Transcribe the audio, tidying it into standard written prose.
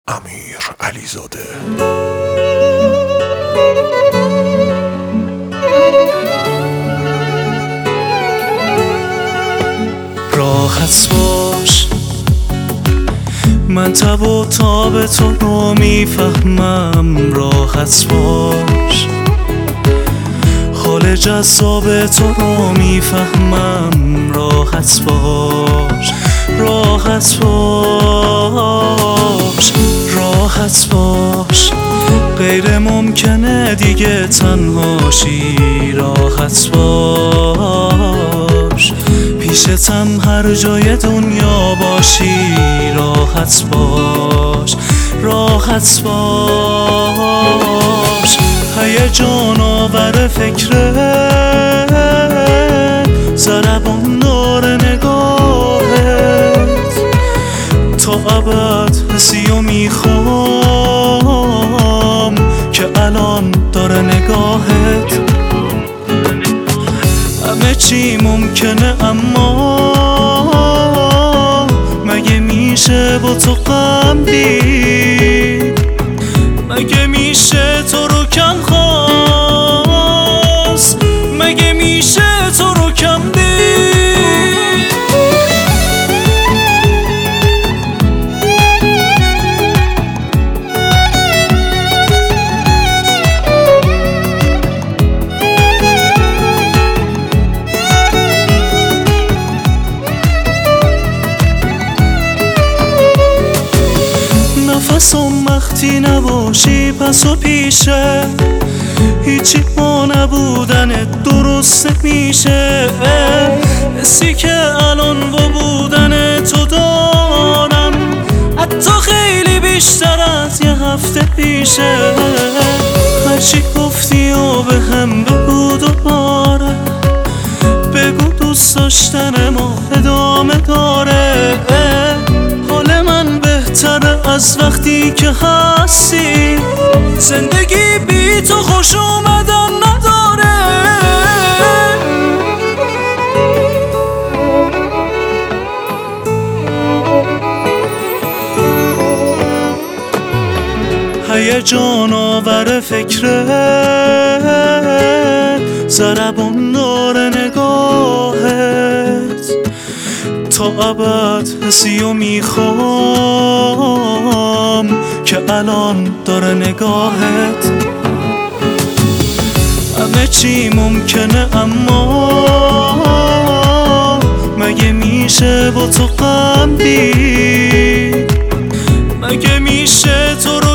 امیر علیزاده. راحت باش، من تب و تاب تو رو میفهمم. راحت باش، حال جذاب تو رو میفهمم. راحت باش، راحت باش، راحت باش، غیر ممکنه دیگه تنهاشی. راحت باش، پیشتم هر جای دنیا باشی. راحت باش، راحت باش، هیجان آور فکرت، ضربان داره نگاهت. تا ابد حسی و میخوام که الان داره نگاهت. همه چی ممکنه اما مگه میشه با تو غم دید؟ مگه میشه تو رو کم خواست؟ مگه میشه تو رو کم دید؟ نفسم وقتی نباشی پس و پیشه، هیچی با نبودنت درست میشه. حسی که الان با بودن تو دارم حتی خیلی بیشتر از یه هفته پیشه. هرچی گفتی و به هم بگو دوباره، بگو دوست داشتن ما ادامه داره. حال من بهتره از وقتی که هستی، زندگی بی تو خوش اومدن نداره. هیجان آور فکرت، ضربان داره نگاهت. تا ابد حسی و میخوام که الان داره نگاهت. همه چی ممکنه اما مگه میشه با تو غم دید؟ مگه میشه تو رو